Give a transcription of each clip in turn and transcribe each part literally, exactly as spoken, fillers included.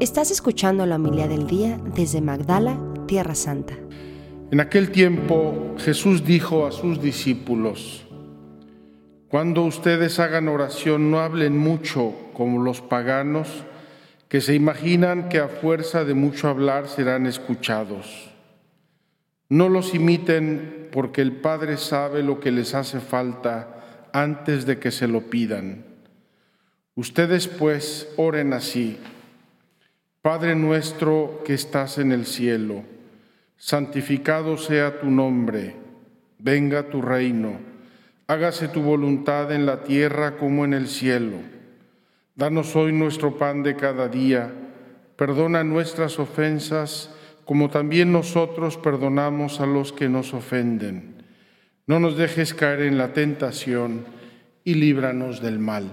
Estás escuchando la homilía del día desde Magdala, Tierra Santa. En aquel tiempo Jesús dijo a sus discípulos: cuando ustedes hagan oración, no hablen mucho como los paganos, que se imaginan que a fuerza de mucho hablar serán escuchados. No los imiten, porque el Padre sabe lo que les hace falta antes de que se lo pidan. Ustedes, pues, oren así: Padre nuestro que estás en el cielo, santificado sea tu nombre, venga tu reino, hágase tu voluntad en la tierra como en el cielo. Danos hoy nuestro pan de cada día, perdona nuestras ofensas como también nosotros perdonamos a los que nos ofenden. No nos dejes caer en la tentación y líbranos del mal.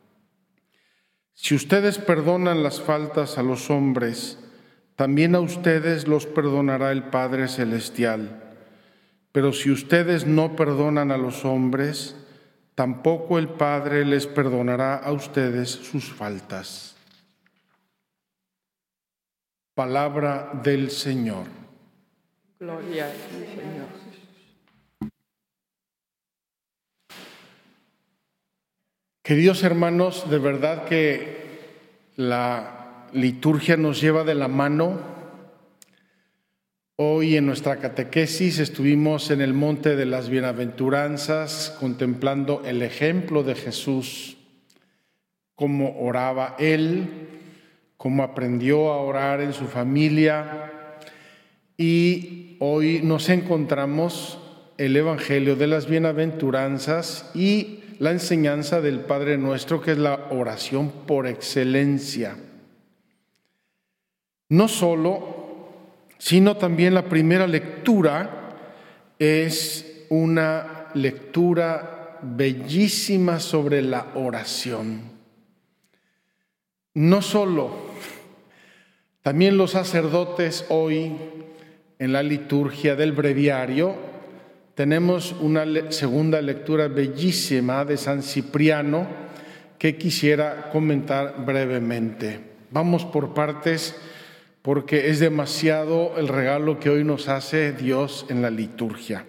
Si ustedes perdonan las faltas a los hombres, también a ustedes los perdonará el Padre Celestial. Pero si ustedes no perdonan a los hombres, tampoco el Padre les perdonará a ustedes sus faltas. Palabra del Señor. Gloria a ti, Señor. Queridos hermanos, de verdad que la liturgia nos lleva de la mano. Hoy en nuestra catequesis estuvimos en el Monte de las Bienaventuranzas contemplando el ejemplo de Jesús, cómo oraba Él, cómo aprendió a orar en su familia, y hoy nos encontramos el Evangelio de las Bienaventuranzas y la enseñanza del Padre Nuestro, que es la oración por excelencia. No solo, sino también la primera lectura es una lectura bellísima sobre la oración. No solo, también los sacerdotes hoy en la liturgia del breviario tenemos una le- segunda lectura bellísima de San Cipriano que quisiera comentar brevemente. Vamos por partes porque es demasiado el regalo que hoy nos hace Dios en la liturgia.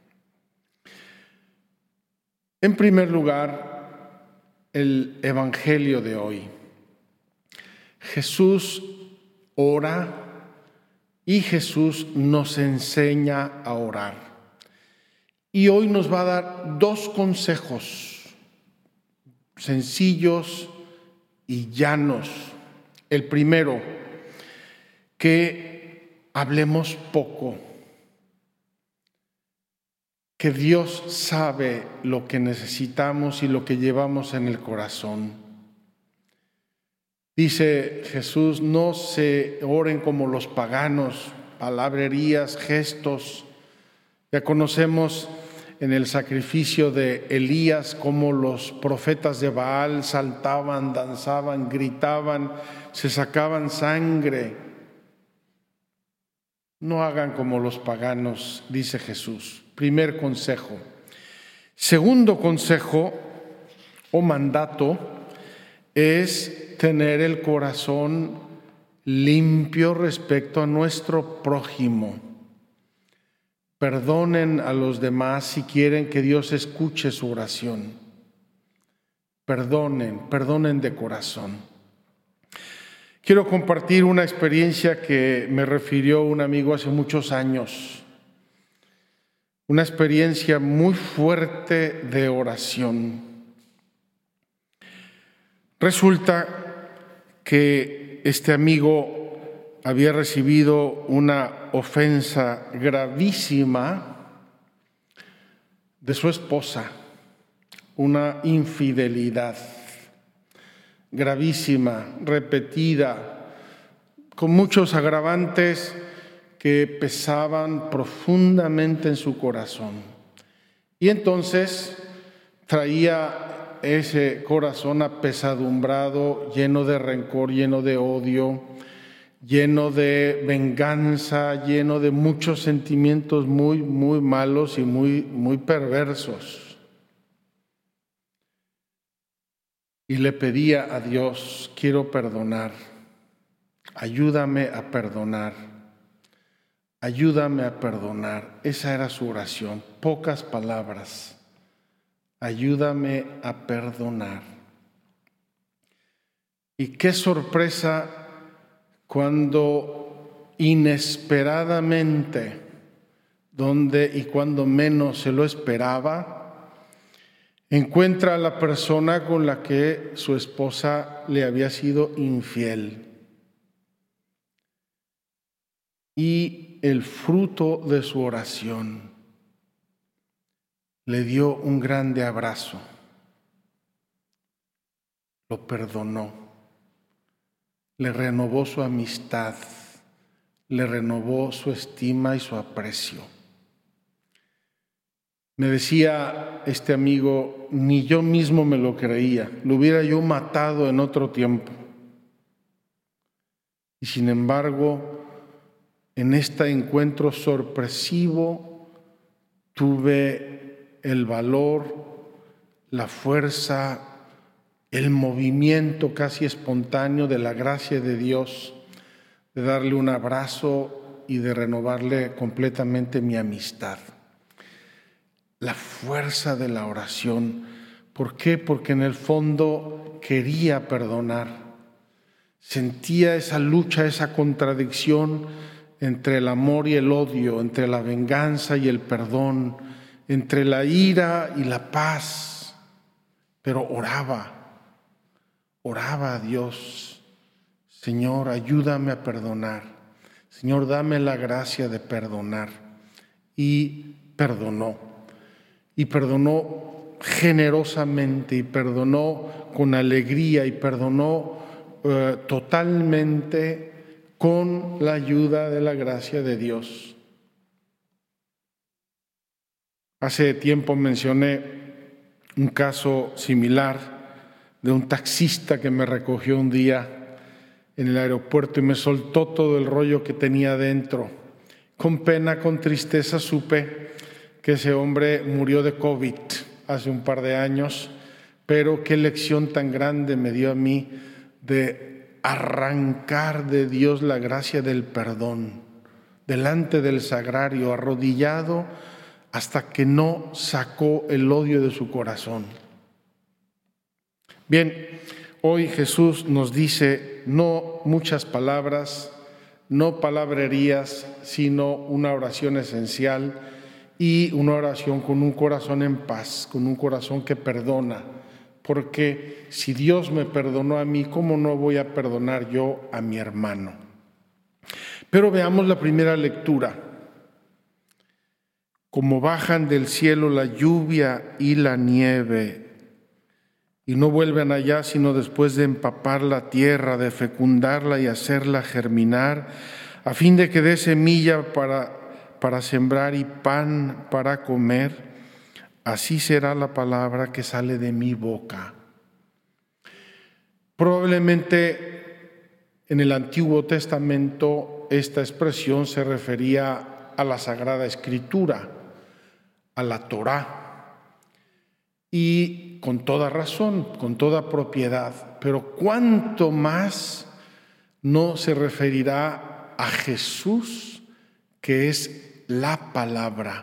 En primer lugar, el Evangelio de hoy. Jesús ora y Jesús nos enseña a orar. Y hoy nos va a dar dos consejos sencillos y llanos. El primero, que hablemos poco, que Dios sabe lo que necesitamos y lo que llevamos en el corazón. Dice Jesús: no se oren como los paganos, palabrerías, gestos. Ya conocemos en el sacrificio de Elías cómo los profetas de Baal saltaban, danzaban, gritaban, se sacaban sangre. No hagan como los paganos, dice Jesús. Primer consejo. Segundo consejo o mandato es tener el corazón limpio respecto a nuestro prójimo. Perdonen a los demás si quieren que Dios escuche su oración. Perdonen, perdonen de corazón. Quiero compartir una experiencia que me refirió un amigo hace muchos años. Una experiencia muy fuerte de oración. Resulta que este amigo había recibido una ofensa gravísima de su esposa, una infidelidad gravísima, repetida, con muchos agravantes que pesaban profundamente en su corazón. Y entonces traía ese corazón apesadumbrado, lleno de rencor, lleno de odio, lleno de venganza, lleno de muchos sentimientos muy, muy malos y muy, muy perversos. Y le pedía a Dios: quiero perdonar, ayúdame a perdonar, ayúdame a perdonar. Esa era su oración, pocas palabras. Ayúdame a perdonar. Y qué sorpresa cuando inesperadamente, donde y cuando menos se lo esperaba, encuentra a la persona con la que su esposa le había sido infiel. Y el fruto de su oración le dio un grande abrazo, lo perdonó, le renovó su amistad, le renovó su estima y su aprecio. Me decía este amigo, ni yo mismo me lo creía, lo hubiera yo matado en otro tiempo. Y sin embargo, en este encuentro sorpresivo tuve el valor, la fuerza, el movimiento casi espontáneo de la gracia de Dios, de darle un abrazo y de renovarle completamente mi amistad. La fuerza de la oración. ¿Por qué? Porque en el fondo quería perdonar. Sentía esa lucha, esa contradicción entre el amor y el odio, entre la venganza y el perdón, entre la ira y la paz. Pero oraba, oraba a Dios. Señor, ayúdame a perdonar. Señor, dame la gracia de perdonar. Y perdonó. Y perdonó generosamente, y perdonó con alegría, y perdonó eh, totalmente con la ayuda de la gracia de Dios. Hace tiempo mencioné un caso similar de un taxista que me recogió un día en el aeropuerto y me soltó todo el rollo que tenía dentro. Con pena, con tristeza supe que ese hombre murió de COVID hace un par de años, pero qué lección tan grande me dio a mí de arrancar de Dios la gracia del perdón, delante del sagrario, arrodillado, hasta que no sacó el odio de su corazón. Bien, hoy Jesús nos dice no muchas palabras, no palabrerías, sino una oración esencial y una oración con un corazón en paz, con un corazón que perdona. Porque si Dios me perdonó a mí, ¿cómo no voy a perdonar yo a mi hermano? Pero veamos la primera lectura. Como bajan del cielo la lluvia y la nieve, y no vuelven allá sino después de empapar la tierra, de fecundarla y hacerla germinar, a fin de que dé semilla para, para sembrar y pan para comer, así será la palabra que sale de mi boca. Probablemente en el Antiguo Testamento esta expresión se refería a la Sagrada Escritura, a la Torá, y con toda razón, con toda propiedad, pero cuánto más no se referirá a Jesús, que es la palabra.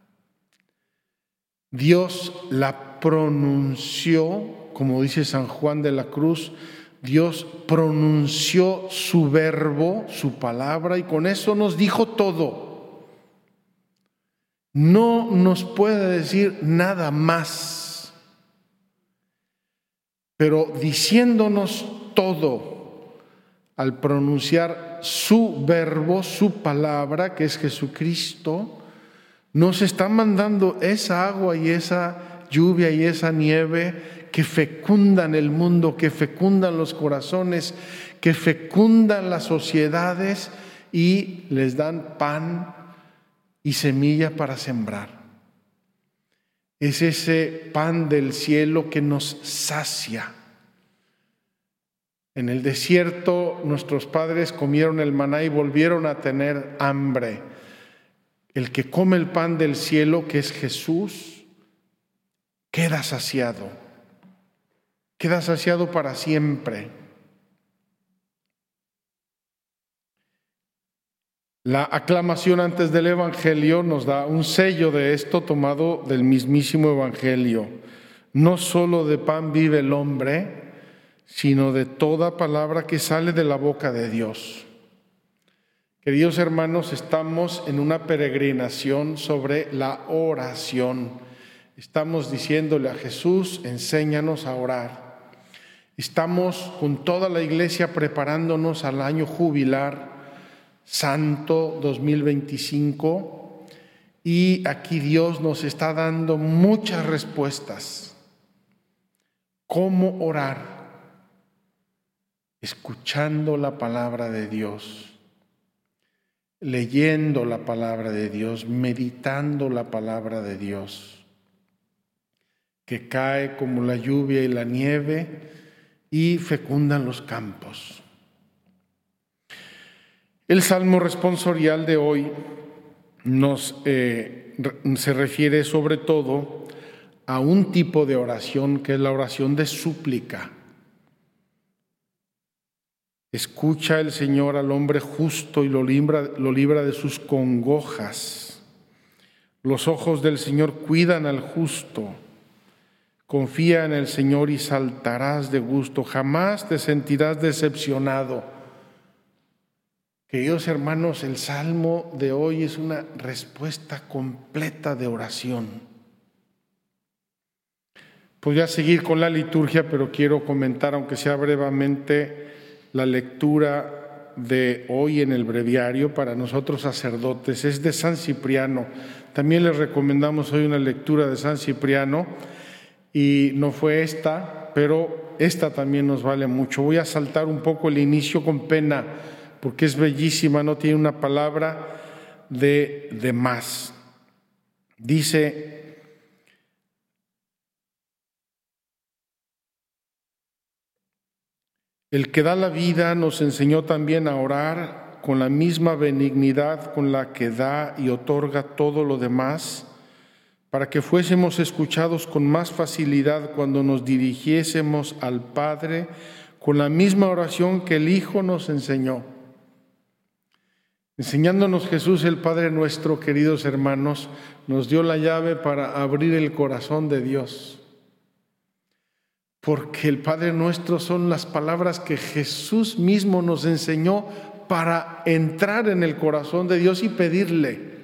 Dios la pronunció, como dice San Juan de la Cruz, Dios pronunció su verbo, su palabra, y con eso nos dijo todo. No nos puede decir nada más, pero diciéndonos todo, al pronunciar su verbo, su palabra, que es Jesucristo, nos está mandando esa agua y esa lluvia y esa nieve que fecundan el mundo, que fecundan los corazones, que fecundan las sociedades y les dan pan y semilla para sembrar. Es ese pan del cielo que nos sacia. En el desierto nuestros padres comieron el maná y volvieron a tener hambre. El que come el pan del cielo, que es Jesús, queda saciado. Queda saciado para siempre. La aclamación antes del Evangelio nos da un sello de esto tomado del mismísimo Evangelio. No solo de pan vive el hombre, sino de toda palabra que sale de la boca de Dios. Queridos hermanos, estamos en una peregrinación sobre la oración. Estamos diciéndole a Jesús, enséñanos a orar. Estamos con toda la iglesia preparándonos al año jubilar Santo dos mil veinticinco, y aquí Dios nos está dando muchas respuestas. ¿Cómo orar? Escuchando la palabra de Dios, leyendo la palabra de Dios, meditando la palabra de Dios, que cae como la lluvia y la nieve y fecundan los campos. El Salmo responsorial de hoy nos eh, se refiere sobre todo a un tipo de oración que es la oración de súplica. Escucha el Señor al hombre justo y lo libra, lo libra de sus congojas. Los ojos del Señor cuidan al justo. Confía en el Señor y saltarás de gusto. Jamás te sentirás decepcionado. Queridos hermanos, el Salmo de hoy es una respuesta completa de oración. Podría seguir con la liturgia, pero quiero comentar, aunque sea brevemente, la lectura de hoy en el breviario para nosotros sacerdotes. Es de San Cipriano. También les recomendamos hoy una lectura de San Cipriano, y no fue esta, pero esta también nos vale mucho. Voy a saltar un poco el inicio con pena, porque es bellísima, no tiene una palabra de, de más. Dice: el que da la vida nos enseñó también a orar con la misma benignidad con la que da y otorga todo lo demás, para que fuésemos escuchados con más facilidad cuando nos dirigiésemos al Padre con la misma oración que el Hijo nos enseñó. Enseñándonos Jesús el Padre nuestro, queridos hermanos, nos dio la llave para abrir el corazón de Dios. Porque el Padre nuestro son las palabras que Jesús mismo nos enseñó para entrar en el corazón de Dios y pedirle.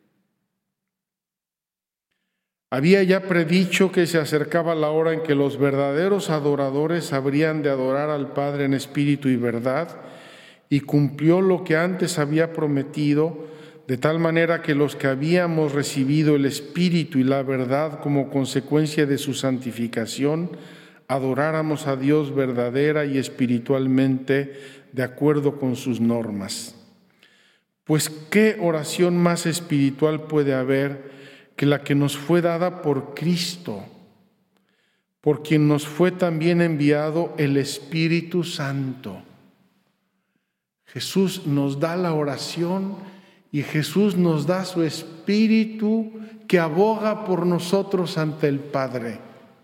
Había ya predicho que se acercaba la hora en que los verdaderos adoradores habrían de adorar al Padre en espíritu y verdad, y cumplió lo que antes había prometido, de tal manera que los que habíamos recibido el Espíritu y la verdad como consecuencia de su santificación, adoráramos a Dios verdadera y espiritualmente de acuerdo con sus normas. Pues, ¿qué oración más espiritual puede haber que la que nos fue dada por Cristo, por quien nos fue también enviado el Espíritu Santo? Jesús nos da la oración y Jesús nos da su Espíritu que aboga por nosotros ante el Padre.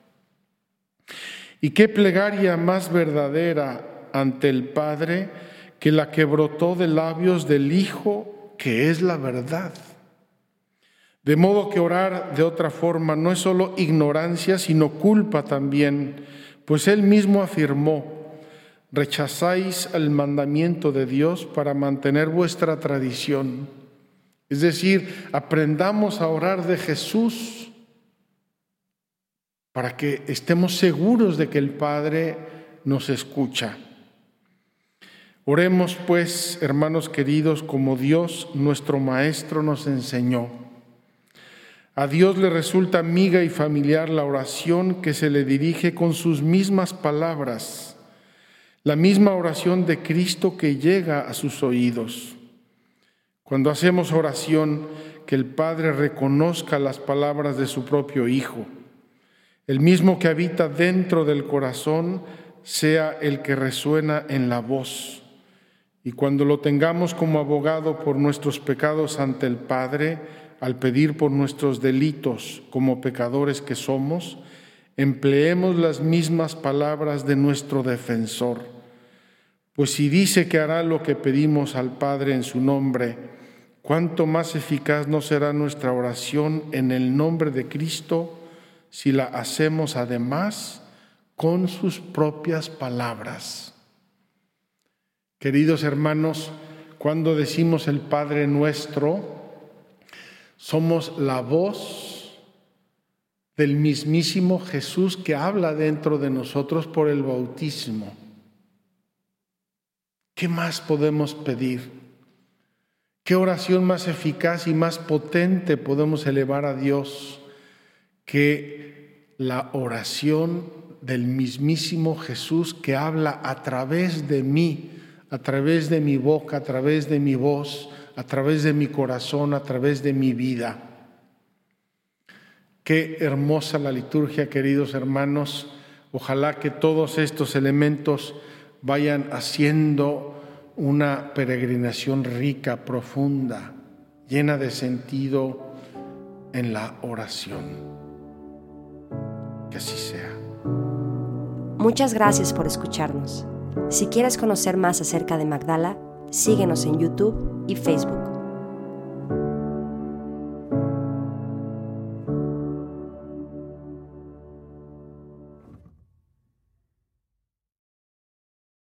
¿Y qué plegaria más verdadera ante el Padre que la que brotó de labios del Hijo, que es la verdad? De modo que orar de otra forma no es solo ignorancia, sino culpa también, pues Él mismo afirmó: rechazáis el mandamiento de Dios para mantener vuestra tradición. Es decir, aprendamos a orar de Jesús para que estemos seguros de que el Padre nos escucha. Oremos pues, hermanos queridos, como Dios nuestro Maestro nos enseñó. A Dios le resulta amiga y familiar la oración que se le dirige con sus mismas palabras, la misma oración de Cristo que llega a sus oídos. Cuando hacemos oración, que el Padre reconozca las palabras de su propio Hijo. El mismo que habita dentro del corazón sea el que resuena en la voz. Y cuando lo tengamos como abogado por nuestros pecados ante el Padre, al pedir por nuestros delitos como pecadores que somos, empleemos las mismas palabras de nuestro defensor. Pues si dice que hará lo que pedimos al Padre en su nombre, ¿cuánto más eficaz no será nuestra oración en el nombre de Cristo si la hacemos además con sus propias palabras? Queridos hermanos, cuando decimos el Padre Nuestro, somos la voz del mismísimo Jesús que habla dentro de nosotros por el bautismo. ¿Qué más podemos pedir? ¿Qué oración más eficaz y más potente podemos elevar a Dios que la oración del mismísimo Jesús que habla a través de mí, a través de mi boca, a través de mi voz, a través de mi corazón, a través de mi vida? Qué hermosa la liturgia, queridos hermanos. Ojalá que todos estos elementos vayan haciendo una peregrinación rica, profunda, llena de sentido en la oración. Que así sea. Muchas gracias por escucharnos. Si quieres conocer más acerca de Magdala, síguenos en YouTube y Facebook.